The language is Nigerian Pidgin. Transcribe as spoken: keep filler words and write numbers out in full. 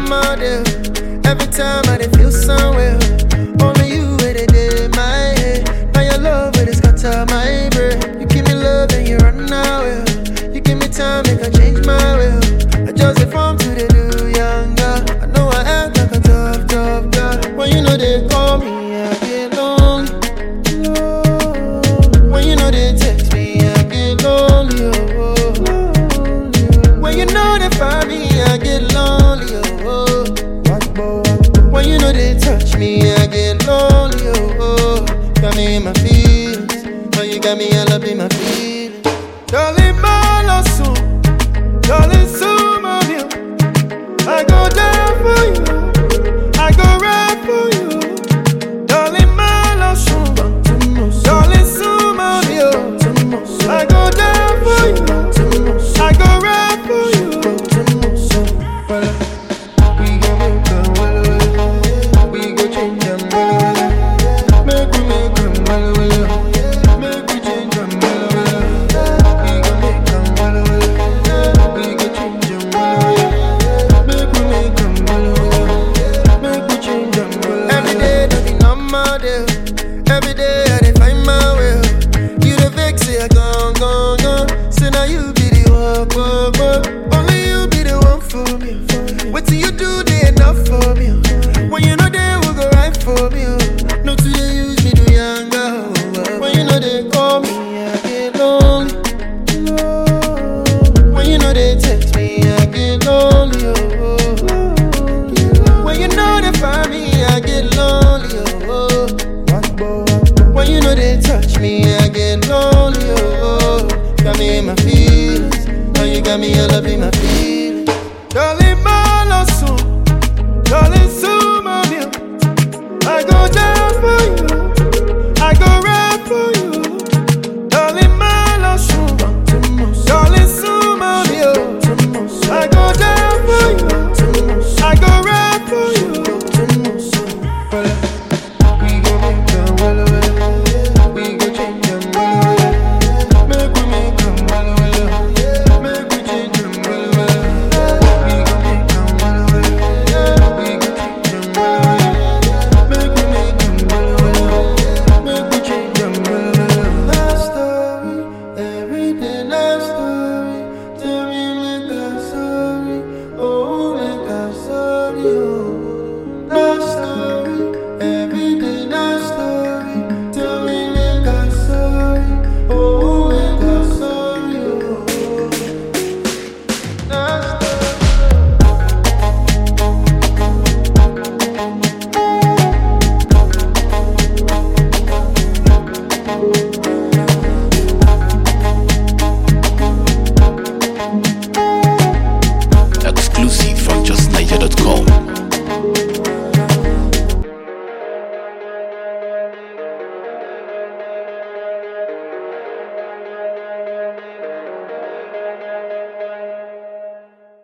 normal deal. Every time I dey feel somewhere, only you where they did my head. Now your love where they scatter my brain. You give me love and you run away. You give me time, make I change my will. I just inform to the do younger. I know I act like a tough, tough guy. When you know they call me, I get lonely. When you know they text me, I get lonely. Oh. When you know they find me, I get lonely. Oh. When you know they touch me, I get lonely. Oh. Got me in my feelings. Oh, you got me all up in my feelings. Darling, my love soon. Darling, soon, my dear. I go down for you. I go right for you. Darling, my love soon. Darling, soon, my dear. I go down for you. I go right for you. We go make them well, well. We go change them well, well. Make we make them well, well. Make we change them well, well. We go make them well, well. We go change them well, well. Make we make them well, well. Make we change them well, well. Every day nothing normal deal. Every day I dey find my way. You the vex, say I gone, gone, gone. Say now you be the one, one, one. Only you be the one for me. What till you do, they enough for me. When you know they will go right for me. No till they use me to younger. When you know they call me, I get lonely. When you know they text me, I get lonely. When you know they find me, I get lonely. When you know they touch me, I get lonely. Got me in my feelings. Now you got me all up in my feelings. Darling, my love soon. Darling, soon, my dear. I go down for you. I go right for you. Darling, my love soon. Darling, soon, my dear. I go down for you. I go right for you. We go make them well, well. We go change them well, well. Make we make them well, well. Make we change them well, well. We go make them well, well. We go change them well, well. Make we make them well, well. Make we change them well, well. Love story, every day love story. Tell me make a story, oh make a story, oh. Love story, every day love story. Tell me make a story, oh make a story, oh. Love story. Exclusive from just niger dot com.